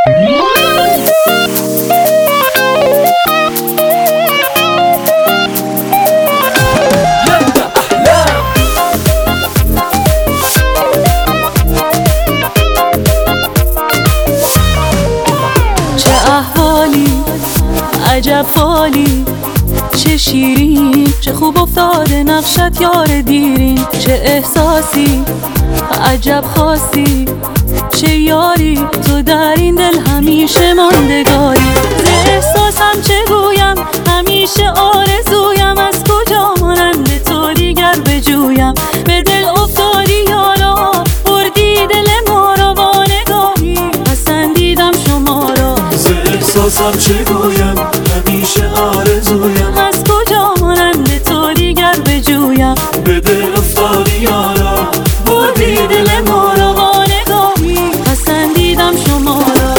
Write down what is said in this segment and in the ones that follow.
عجب فالی، چه شیرین، چه خوب افتاده نقشت یار دیرین. چه احساسی، عجب خاصی، چه یاری تو در این دل همیشه ماندگاری. ز احساسم چه گویم، همیشه آرزویم از کجا مانند تو دیگر بجویم. به دل افتادی یارا، بردی دل ما را با نگاهی، پسندیدم شما را. ز احساسم چه گویم، همیشه آرزویم از کجا مانند تو دیگر بجویم. به دل افتادی یارا، بردی دل ما را با نگاهی، پسندیدم شما را.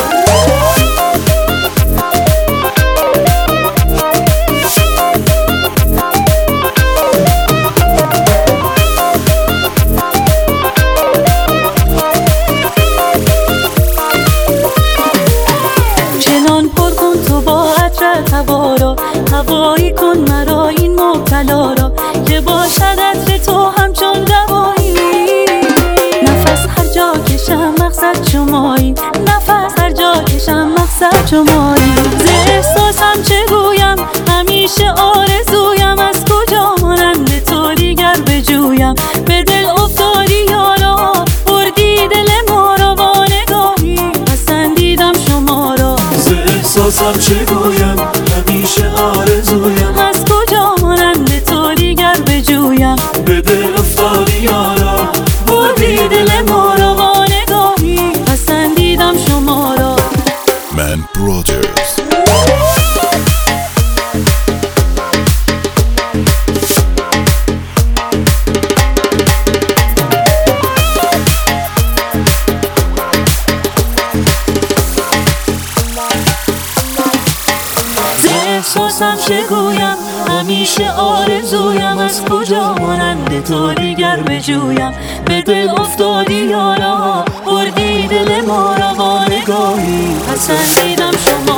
چنان پر کن تو با عطرت هوا را، هوایی کن مرا این مبتلا را، که باشد عطر تو همچون دوایی. نفس هر جا کشم مقصد شمایی، نفس هر جا کشم مقصد شمایی. ز احساسم چه گویم، همیشه آرزویم از کجا مانند تو دیگر بجویم. به دل افتادی یارا، بردی دل ما را با نگاهی، پسندیدم شما را. ز احساسم چه گویم، همیشه آرزویم از کجا مانند تو دیگر بجویم. به دل افتادی یارا، بردی دل ما را با نگاهی، پسندیدم شما را. Man Brothers. احساسم چه گویم، همیشه آرزویم از کجا مانند تو دیگر بجویم. به دل افتادی یارا، بردی دل ما را با نگاهی، پسندیدم شما